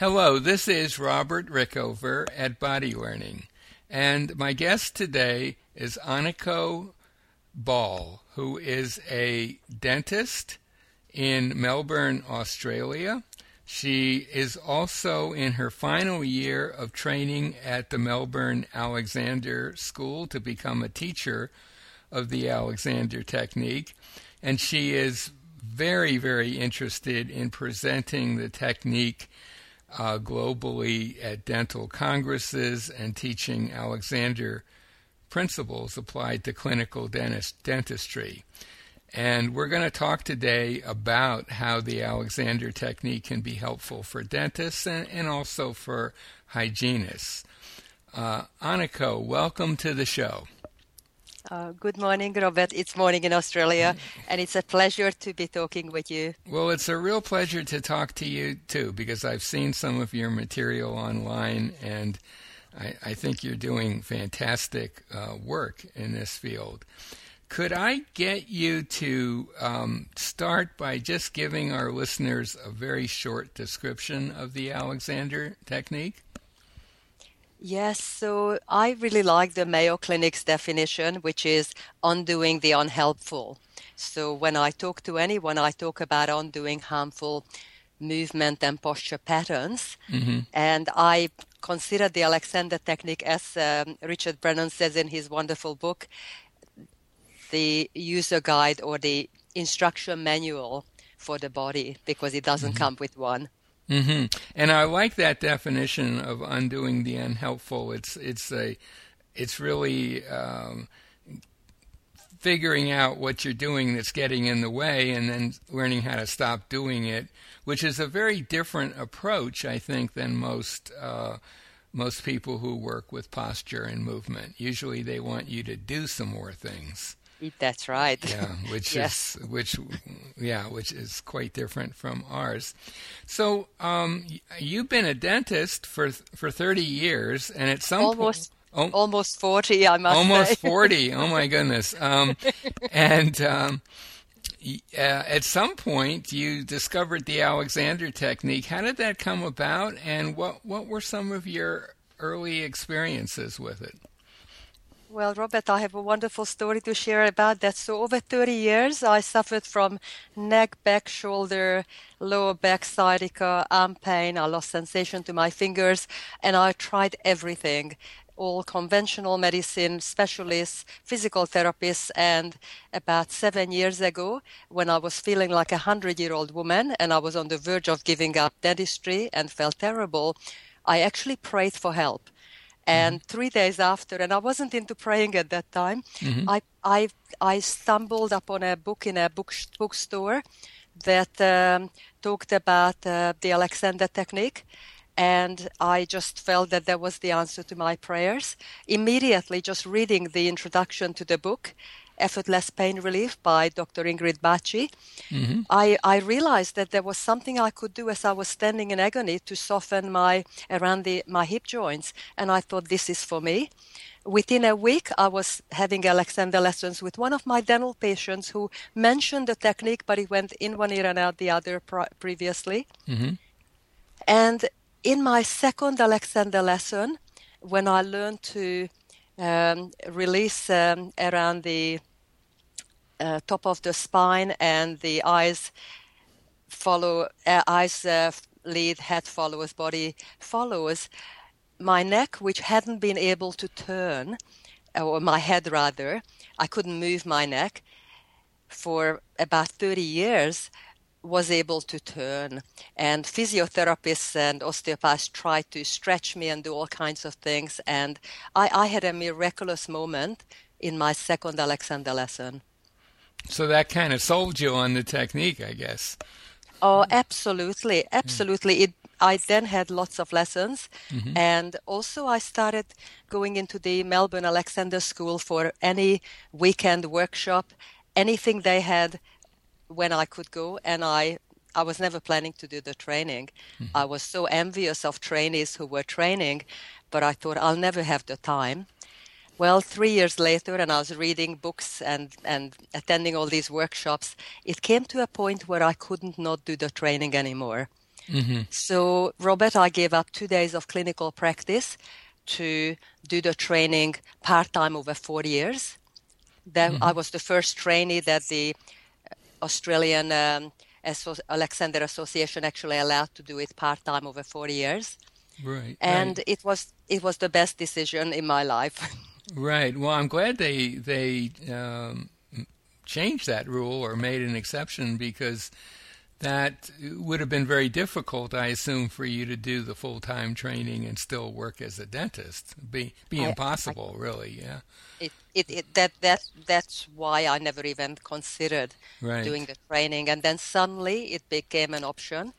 Hello, this is Robert Rickover at Body Learning, and my guest today is Aniko Ball, who is a dentist in Melbourne, Australia. She is also in her final year of training at the Melbourne Alexander School to become a teacher of the Alexander technique, and she is very, very interested in presenting the technique globally at dental congresses and teaching Alexander principles applied to clinical dentistry. And we're going to talk today about how the Alexander technique can be helpful for dentists and also for hygienists. Aniko, welcome to the show. Good morning, Robert. It's morning in Australia, and it's a pleasure to be talking with you. Well, it's a real pleasure to talk to you, too, because I've seen some of your material online, and I think you're doing fantastic work in this field. Could I get you to start by just giving our listeners a very short description of the Alexander technique? Yes, so I really like the Mayo Clinic's definition, which is undoing the unhelpful. So when I talk to anyone, I talk about undoing harmful movement and posture patterns. Mm-hmm. And I consider the Alexander technique, as Richard Brennan says in his wonderful book, the user guide or the instruction manual for the body, because it doesn't come with one. Mm-hmm. And I like that definition of undoing the unhelpful. It's really figuring out what you're doing that's getting in the way and then learning how to stop doing it, which is a very different approach, I think, than most people who work with posture and movement. Usually they want you to do some more things. That's right. Yeah, which is quite different from ours. So, you've been a dentist for 30 years, and at some point, almost 40, I must say. Almost 40. Oh my goodness. At some point, you discovered the Alexander technique. How did that come about, and what were some of your early experiences with it? Well, Robert, I have a wonderful story to share about that. So over 30 years, I suffered from neck, back, shoulder, lower back, sciatica, arm pain. I lost sensation to my fingers, and I tried everything, all conventional medicine, specialists, physical therapists. And about 7 years ago, when I was feeling like a 100-year-old woman and I was on the verge of giving up dentistry and felt terrible, I actually prayed for help. And 3 days after, and I wasn't into praying at that time, I stumbled upon a book in a bookstore that talked about the Alexander technique, and I just felt that that was the answer to my prayers. Immediately, just reading the introduction to the book, Effortless Pain Relief by Dr. Ingrid Baci, I realized that there was something I could do as I was standing in agony to soften my hip joints, and I thought, this is for me. Within a week, I was having Alexander lessons with one of my dental patients who mentioned the technique, but he went in one ear and out the other previously. Mm-hmm. And in my second Alexander lesson, when I learned to release around the top of the spine and the eyes lead, head follows, body follows, my neck, which hadn't been able to turn, or my head rather, I couldn't move my neck for about 30 years, was able to turn. And physiotherapists and osteopaths tried to stretch me and do all kinds of things. And I had a miraculous moment in my second Alexander lesson. So that kind of sold you on the technique, I guess. Oh, absolutely. Absolutely. I then had lots of lessons. Mm-hmm. And also I started going into the Melbourne Alexander School for any weekend workshop, anything they had when I could go. And I was never planning to do the training. Mm-hmm. I was so envious of trainees who were training, but I thought I'll never have the time. Well, 3 years later, and I was reading books and attending all these workshops, it came to a point where I couldn't not do the training anymore. So, Robert, I gave up 2 days of clinical practice to do the training part-time over 4 years. That I was the first trainee that the Australian Alexander Association actually allowed to do it part-time over 4 years. Right. And Right. it was the best decision in my life. Right. Well, I'm glad they changed that rule or made an exception, because that would have been very difficult, I assume, for you to do the full-time training and still work as a dentist. Be I impossible, really. Yeah. that's why I never even considered doing Right. the training. And then suddenly it became an option.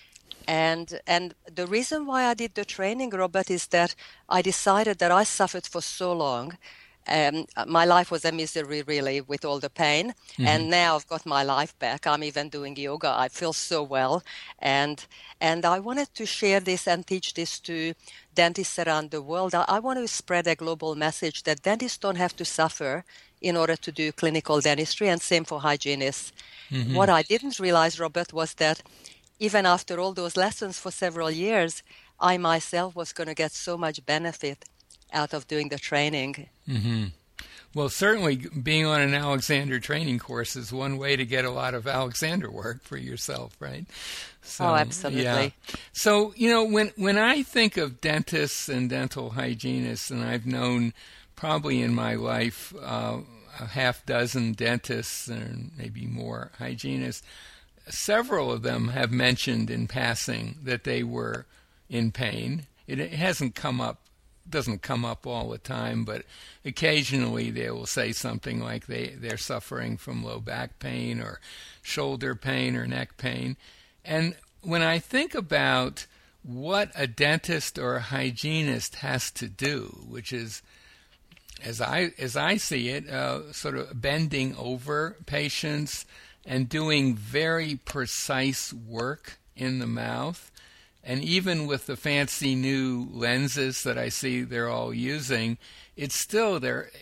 And the reason why I did the training, Robert, is that I decided that I suffered for so long. My life was a misery, really, with all the pain. And now I've got my life back. I'm even doing yoga. I feel so well. And and I wanted to share this and teach this to dentists around the world. I want to spread a global message that dentists don't have to suffer in order to do clinical dentistry, and same for hygienists. What I didn't realize, Robert, was that even after all those lessons for several years, I myself was going to get so much benefit out of doing the training. Well, certainly being on an Alexander training course is one way to get a lot of Alexander work for yourself, right? Oh, So, yeah. absolutely. So, when I think of dentists and dental hygienists, and I've known probably in my life a half dozen dentists and maybe more hygienists, several of them have mentioned in passing that they were in pain. It hasn't come up, doesn't come up all the time, but occasionally they will say something like they're suffering from low back pain or shoulder pain or neck pain. And when I think about what a dentist or a hygienist has to do, which is, as I see it, sort of bending over patients and doing very precise work in the mouth. And even with the fancy new lenses that I see they're all using, it's still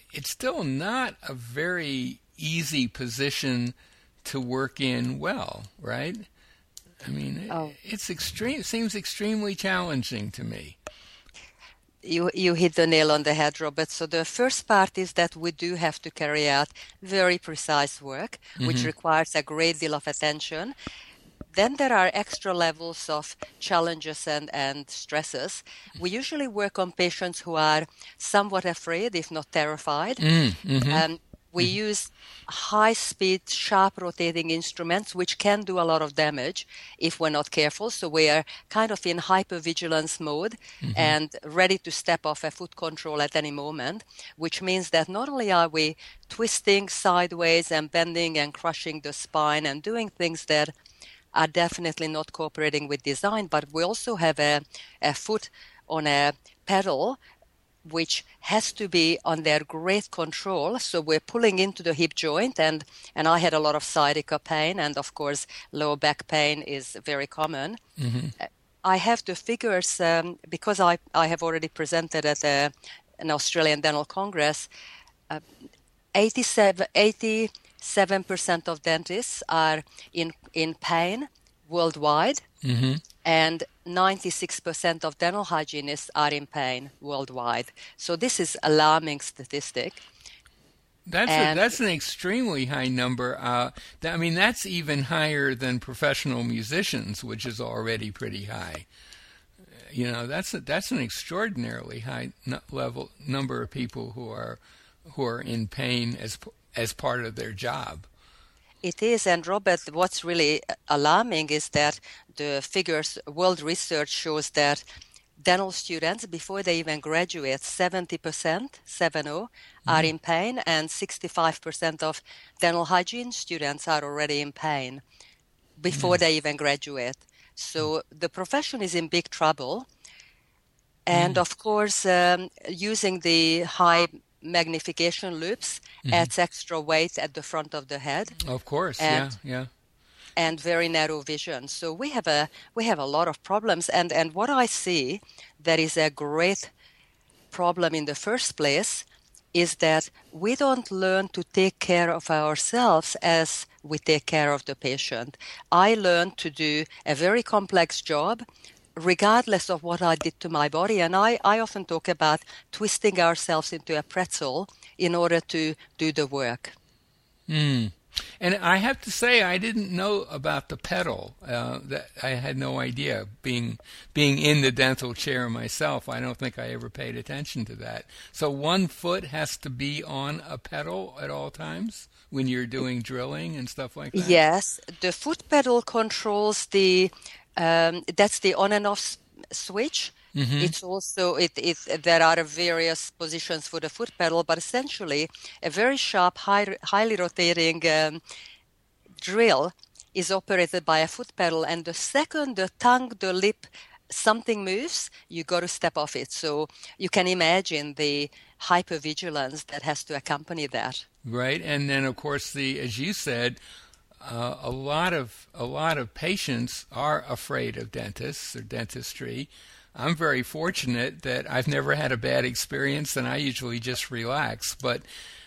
not a very easy position to work in well, right? I mean, Oh, it seems extremely challenging to me. you hit the nail on the head, Robert. So the first part is that we do have to carry out very precise work, which requires a great deal of attention. Then there are extra levels of challenges and stresses. We usually work on patients who are somewhat afraid, if not terrified. And we use high-speed, sharp rotating instruments, which can do a lot of damage if we're not careful. So we are kind of in hypervigilance mode and ready to step off a foot control at any moment, which means that not only are we twisting sideways and bending and crushing the spine and doing things that are definitely not cooperating with design, but we also have a foot on a pedal which has to be under great control. So we're pulling into the hip joint, and I had a lot of sciatica pain, and of course lower back pain is very common. I have the figures because I have already presented at an Australian Dental Congress. 87% of dentists are in pain worldwide, and 96% of dental hygienists are in pain worldwide. So this is alarming statistic. And That's an extremely high number. I mean, that's even higher than professional musicians, which is already pretty high. That's an extraordinarily high number of people who are in pain as part of their job. it is, and Robert, what's really alarming is that the figures, world research shows that dental students, before they even graduate, 70%, 70, are in pain, and 65% of dental hygiene students are already in pain before they even graduate. So the profession is in big trouble. And of course, using the high magnification loops adds extra weight at the front of the head. Of course, and yeah. and very narrow vision. So we have a lot of problems. And what I see that is a great problem in the first place is that we don't learn to take care of ourselves as we take care of the patient. I learned to do a very complex job regardless of what I did to my body. And I often talk about twisting ourselves into a pretzel in order to do the work. Mm. And I have to say, I didn't know about the pedal. That I had no idea. Being in the dental chair myself, I don't think I ever paid attention to that. So one foot has to be on a pedal at all times when you're doing drilling and stuff like that? Yes, the foot pedal controls that's the on and off switch. Mm-hmm. It's also there are various positions for the foot pedal, but essentially a very sharp, highly rotating drill is operated by a foot pedal, and the second the tongue, the lip, something moves, you got to step off it. So you can imagine the hypervigilance that has to accompany that. Right, and then of course as you said, a lot of patients are afraid of dentists or dentistry. I'm very fortunate that I've never had a bad experience, and I usually just relax. But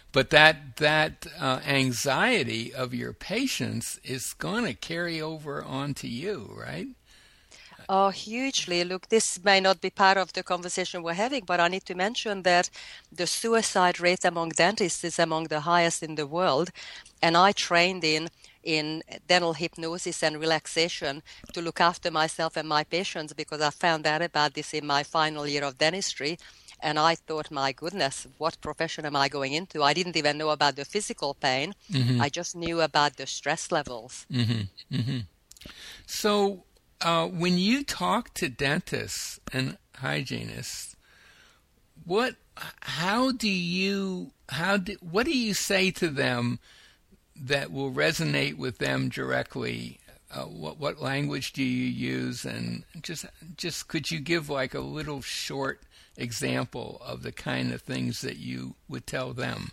that anxiety of your patients is going to carry over onto you, right? Oh, hugely. Look, this may not be part of the conversation we're having, but I need to mention that the suicide rate among dentists is among the highest in the world. And I trained in dental hypnosis and relaxation to look after myself and my patients because I found out about this in my final year of dentistry. And I thought, my goodness, what profession am I going into? I didn't even know about the physical pain. Mm-hmm. I just knew about the stress levels. Mm-hmm. Mm-hmm. So when you talk to dentists and hygienists, what do you say to them that will resonate with them directly? What language do you use? And just could you give like a little short example of the kind of things that you would tell them?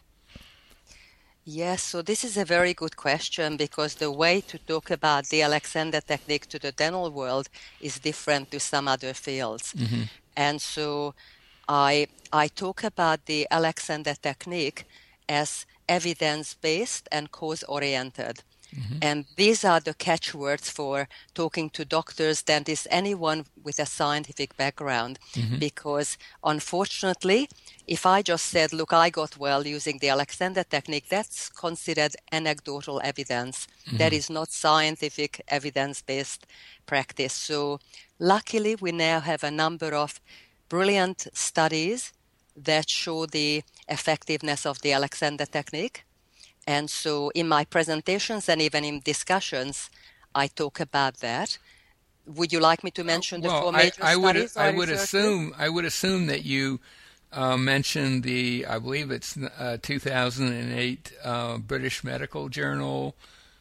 Yes, so this is a very good question because the way to talk about the Alexander technique to the dental world is different to some other fields. Mm-hmm. And so I talk about the Alexander technique as evidence-based and cause-oriented. Mm-hmm. And these are the catchwords for talking to doctors, dentists, anyone with a scientific background. Mm-hmm. Because unfortunately, if I just said, look, I got well using the Alexander technique, that's considered anecdotal evidence. Mm-hmm. That is not scientific evidence-based practice. So luckily, we now have a number of brilliant studies that show the effectiveness of the Alexander technique. And so in my presentations and even in discussions, I talk about that. Would you like me to mention the four major studies? I would assume that you mentioned I believe it's 2008 British Medical Journal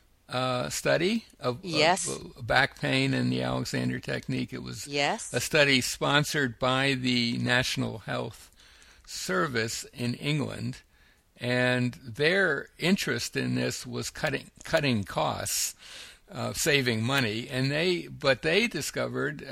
study of back pain and the Alexander technique. It was a study sponsored by the National Health Service in England. And their interest in this was cutting costs, saving money, and they discovered.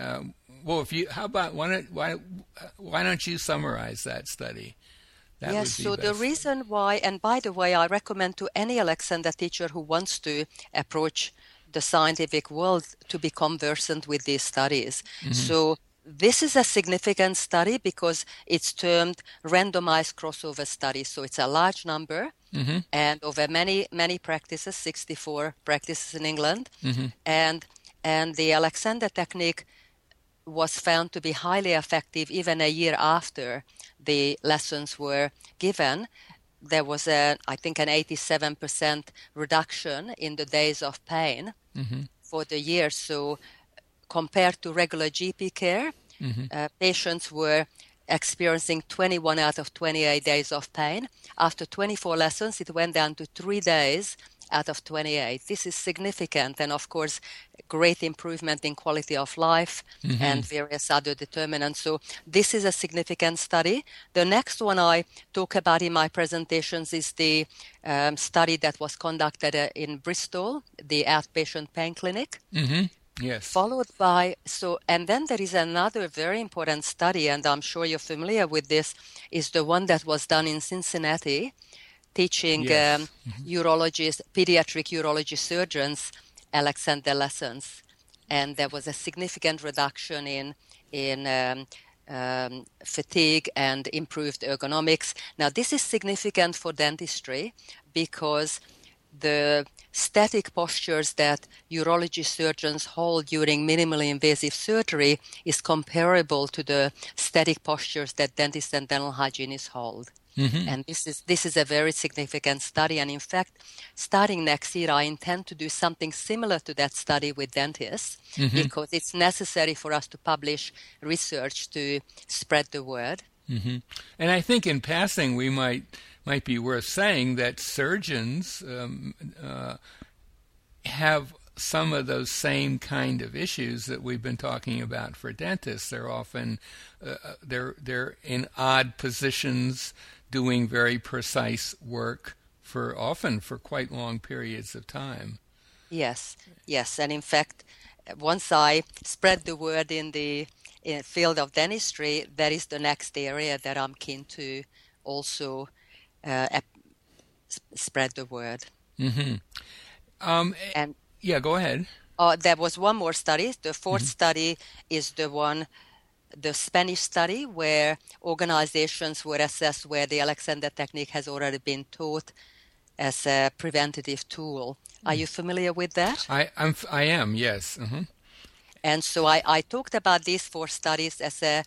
Why don't you summarize that study? Yes, so the reason why, and by the way, I recommend to any Alexander teacher who wants to approach the scientific world to become versant with these studies. Mm-hmm. So this is a significant study because it's termed randomized crossover study. So it's a large number, mm-hmm. and over many practices, 64 practices in England. Mm-hmm. And the Alexander technique was found to be highly effective even a year after the lessons were given. There was I think an 87% reduction in the days of pain mm-hmm. for the year. So compared to regular GP care, mm-hmm. Patients were experiencing 21 out of 28 days of pain. After 24 lessons, it went down to 3 days out of 28. This is significant, and of course, great improvement in quality of life mm-hmm. and various other determinants. So this is a significant study. The next one I talk about in my presentations is the study that was conducted in Bristol, the outpatient pain clinic. Mm-hmm. Yes. followed by, and then there is another very important study, and I'm sure you're familiar with this, is the one that was done in Cincinnati, teaching Yes. urologists, pediatric urology surgeons, Alexander lessons, and there was a significant reduction in fatigue and improved ergonomics. Now, this is significant for dentistry because the static postures that urology surgeons hold during minimally invasive surgery is comparable to the static postures that dentists and dental hygienists hold. And this is a very significant study. And in fact, starting next year, I intend to do something similar to that study with dentists because it's necessary for us to publish research to spread the word. And I think in passing, we might be worth saying that surgeons have some of those same kind of issues that we've been talking about for dentists. They're often they're in odd positions, doing very precise work often for quite long periods of time. Yes, and in fact, once I spread the word in the field of dentistry, that is the next area that I'm keen to also spread the word. And Yeah, go ahead. there was one more study. The fourth study is the Spanish study, where organizations were assessed where the Alexander technique has already been taught as a preventative tool. Are you familiar with that? I am, yes. And so I talked about these four studies as a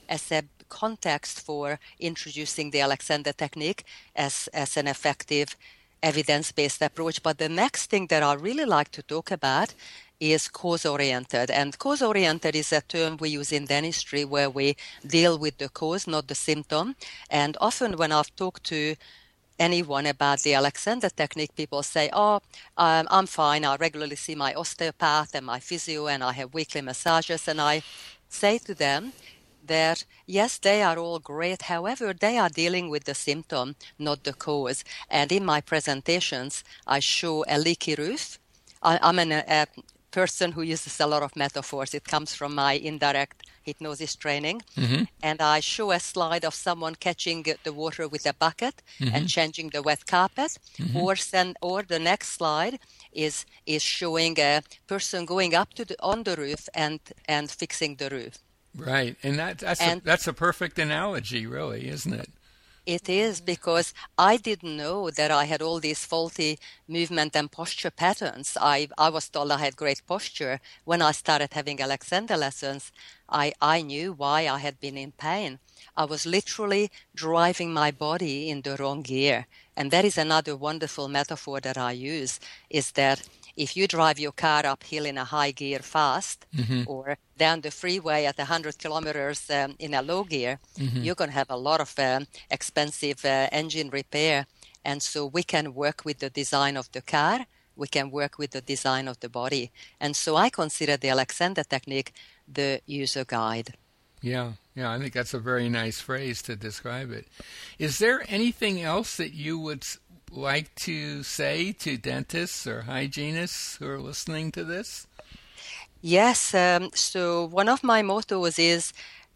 context for introducing the Alexander technique as an effective evidence-based approach. But the next thing that I really like to talk about is cause-oriented. And cause-oriented is a term we use in dentistry where we deal with the cause, not the symptom. And often when I've talked to anyone about the Alexander technique, people say, I'm fine. I regularly see my osteopath and my physio, and I have weekly massages. And I say to them that, yes, they are all great. However, they are dealing with the symptom, not the cause. And in my presentations, I show a leaky roof. I'm a person who uses a lot of metaphors. It comes from my indirect hypnosis training. And I show a slide of someone catching the water with a bucket and changing the wet carpet. Or the next slide is showing a person going up on the roof and fixing the roof. Right, and that's a perfect analogy, really, isn't it? It is, because I didn't know that I had all these faulty movement and posture patterns. I was told I had great posture. When I started having Alexander lessons, I knew why I had been in pain. I was literally driving my body in the wrong gear. And that is another wonderful metaphor that I use, is that if you drive your car uphill in a high gear fast or down the freeway at 100 kilometers in a low gear, you're going to have a lot of expensive engine repair. And so we can work with the design of the car. We can work with the design of the body. And so I consider the Alexander technique the user guide. Yeah, I think that's a very nice phrase to describe it. Is there anything else that you would like to say to dentists or hygienists who are listening to this? Yes, so one of my mottos is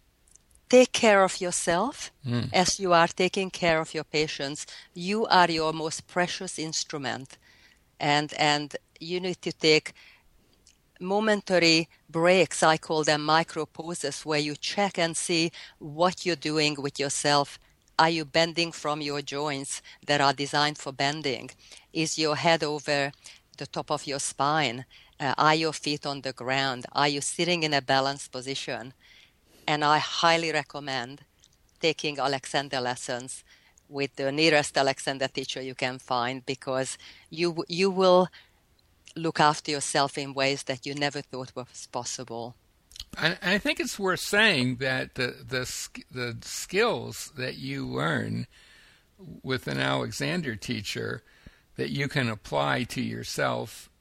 take care of yourself as you are taking care of your patients. You are your most precious instrument, and you need to take momentary breaks. I call them micro pauses, where you check and see what you're doing with yourself. Are you bending from your joints that are designed for bending? Is your head over the top of your spine? Are your feet on the ground? Are you sitting in a balanced position? And I highly recommend taking Alexander lessons with the nearest Alexander teacher you can find, because you will look after yourself in ways that you never thought was possible. I think it's worth saying that the skills that you learn with an Alexander teacher that you can apply to yourself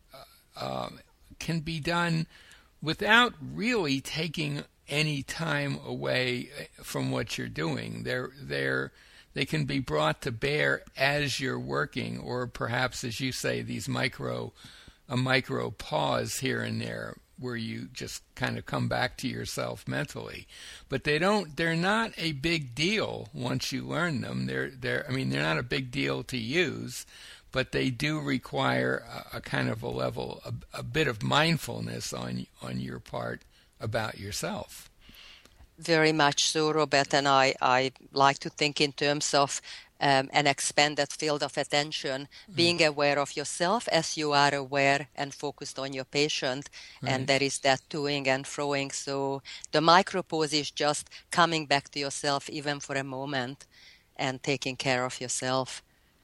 can be done without really taking any time away from what you're doing. They can be brought to bear as you're working, or perhaps, as you say, a micro pause here and there where you just kind of come back to yourself mentally. But they're not a big deal once you learn them. They're not a big deal to use, but they do require a kind of a bit of mindfulness on your part about yourself. Very much so, Robert, and I like to think in terms of an expanded field of attention, being aware of yourself as you are aware and focused on your patient, and there is that toing and froing. So the micropause is just coming back to yourself even for a moment and taking care of yourself.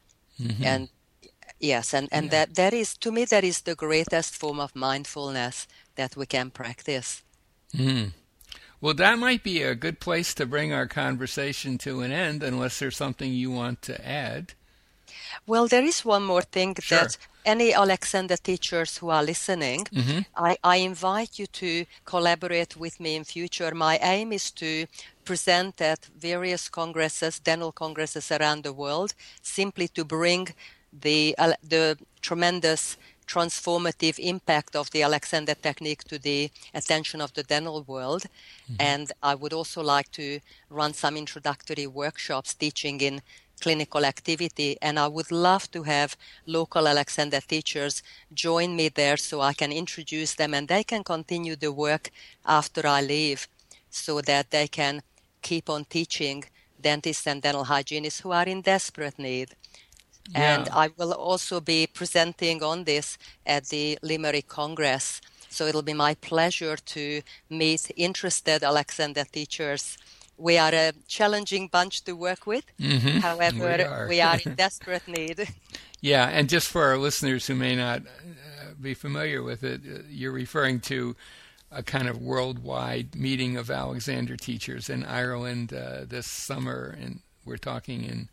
And yes, and that is, to me, that is the greatest form of mindfulness that we can practice. Well, that might be a good place to bring our conversation to an end, unless there's something you want to add. Well, there is one more thing Sure. that any Alexander teachers who are listening, I invite you to collaborate with me in future. My aim is to present at various congresses, dental congresses around the world, simply to bring the tremendous transformative impact of the Alexander technique to the attention of the dental world. And I would also like to run some introductory workshops teaching in clinical activity, and I would love to have local Alexander teachers join me there so I can introduce them and they can continue the work after I leave, so that they can keep on teaching dentists and dental hygienists who are in desperate need. And I will also be presenting on this at the Limerick Congress. So it'll be my pleasure to meet interested Alexander teachers. We are a challenging bunch to work with. However, we are in desperate need. Yeah, and just for our listeners who may not be familiar with it, you're referring to a kind of worldwide meeting of Alexander teachers in Ireland this summer, and we're talking in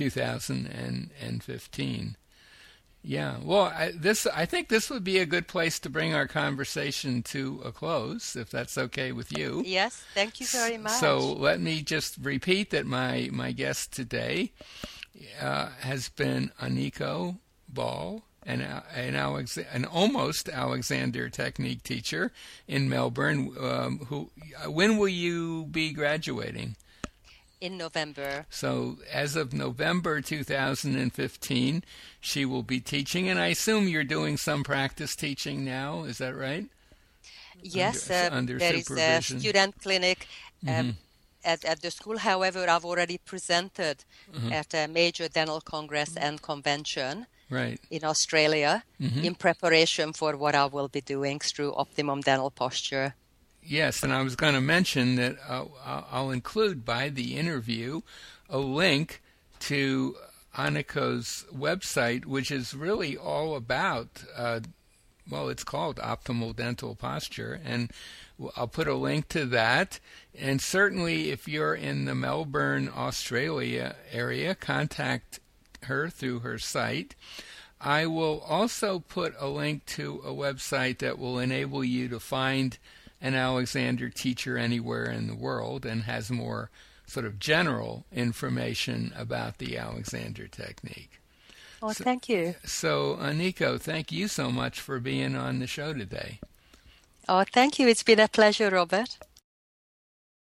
2015. Yeah, well, I think this would be a good place to bring our conversation to a close, if that's okay with you. Yes, thank you very much. So let me just repeat that my guest today has been Aniko Ball, an almost Alexander technique teacher in Melbourne. When will you be graduating? In November. So as of November 2015, she will be teaching, and I assume you're doing some practice teaching now. Is that right? Yes, under there supervision. is a student clinic at the school. However, I've already presented at a major dental congress and convention in Australia in preparation for what I will be doing through Optimum Dental Posture. Yes, and I was going to mention that I'll include by the interview a link to Aniko's website, which is really all about, it's called Optimal Dental Posture, and I'll put a link to that. And certainly if you're in the Melbourne, Australia area, contact her through her site. I will also put a link to a website that will enable you to find an Alexander teacher anywhere in the world and has more sort of general information about the Alexander technique. Oh, thank you. So, Aniko, thank you so much for being on the show today. Oh, thank you. It's been a pleasure, Robert.